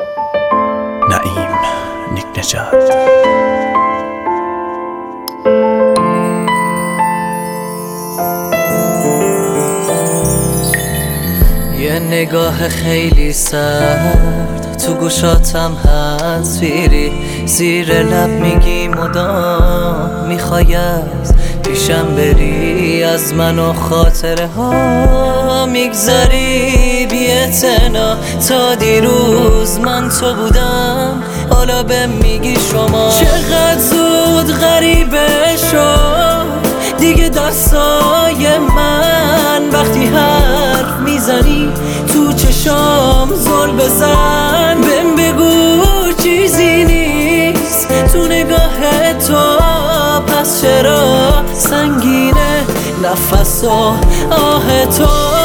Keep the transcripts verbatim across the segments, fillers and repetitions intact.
نعیم نیک نژاد. یه نگاه خیلی سرد تو گوشاتم تصویری، زیر لب میگی مدام میخوای از پیشم بری، از من و خاطره ها میگذری بی اعتنا. تا دیروز من تو بودم، حالا به میگی شما. چقدر زود غریبه شد دیگه دستای من، وقتی حرف میزنی تو چشام زل بزن. بهم بگو چیزی نیست تو نگاه تو، پس چرا سنگینه نفس و آه تو؟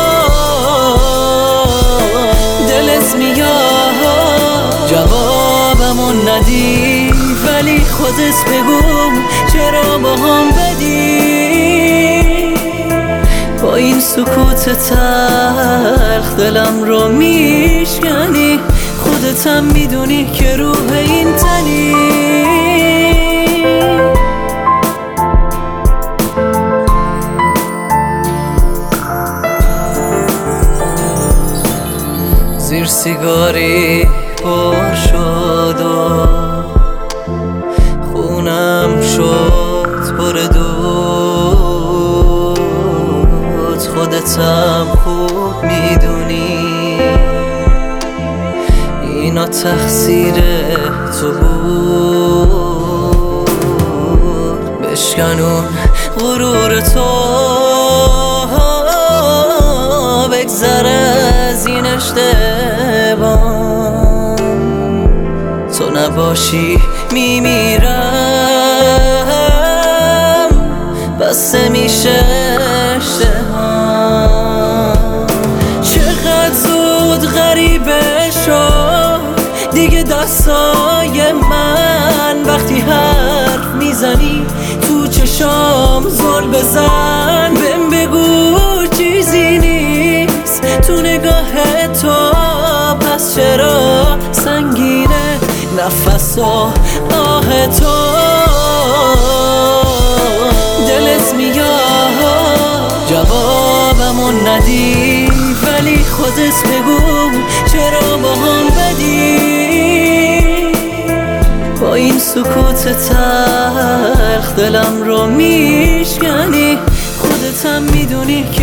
دلت میاد جوابمو ندی، ولی خودت بگو چرا با هم بدی؟ با این سکوت تلخ دلم رو میشکنی، خودتم میدونی که روح این تنی. زیر سیگاری پر شد و خونم شد پر دود، خودتم خوب میدونی اینا تقصیر تو بود. بشکنون غرور تو، بگذر از این اشتباه. تو نباشی میمیرم، بسته میشه اشتهام. چقدر زود غریبه شد دیگه دستای من، وقتی حرف میزنی تو چشام زل بزن. بهم بگو چیزی نیست تو نگاه تو، پس چرا سنگینه نفس و آه تو؟ دلت میاد جوابمو ندی، ولی خودت بگو چرا با هم بدی؟ با این سکوت تلخ دلم رو میشکنی، خودتم میدونی